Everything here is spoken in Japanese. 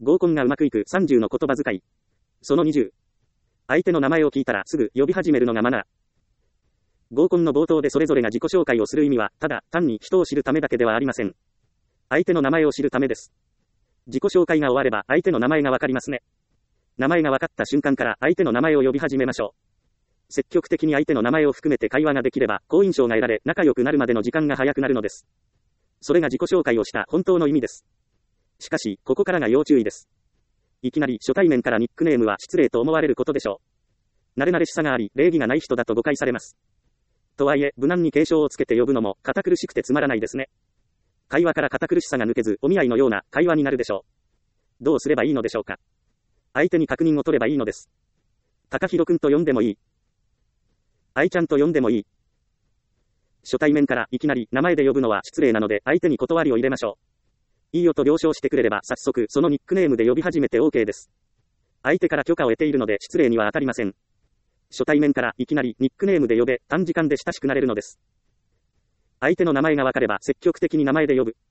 合コンがうまくいく30の言葉遣い。その20。相手の名前を聞いたらすぐ呼び始めるのがマナー。合コンの冒頭でそれぞれが自己紹介をする意味は、ただ単に人を知るためだけではありません。相手の名前を知るためです。自己紹介が終われば相手の名前がわかりますね。名前が分かった瞬間から相手の名前を呼び始めましょう。積極的に相手の名前を含めて会話ができれば、好印象が得られ、仲良くなるまでの時間が早くなるのです。それが自己紹介をした本当の意味です。しかし、ここからが要注意です。いきなり初対面からニックネームは失礼と思われることでしょう。慣れしさがあり、礼儀がない人だと誤解されます。とはいえ、無難に敬称をつけて呼ぶのも、堅苦しくてつまらないですね。会話から堅苦しさが抜けず、お見合いのような会話になるでしょう。どうすればいいのでしょうか。相手に確認を取ればいいのです。高弘くんと呼んでもいい。愛ちゃんと呼んでもいい。初対面からいきなり名前で呼ぶのは失礼なので、相手に断りを入れましょう。いいよと了承してくれれば早速そのニックネームで呼び始めて OK です。相手から許可を得ているので失礼には当たりません。初対面からいきなりニックネームで呼べ、短時間で親しくなれるのです。相手の名前がわかれば積極的に名前で呼ぶ。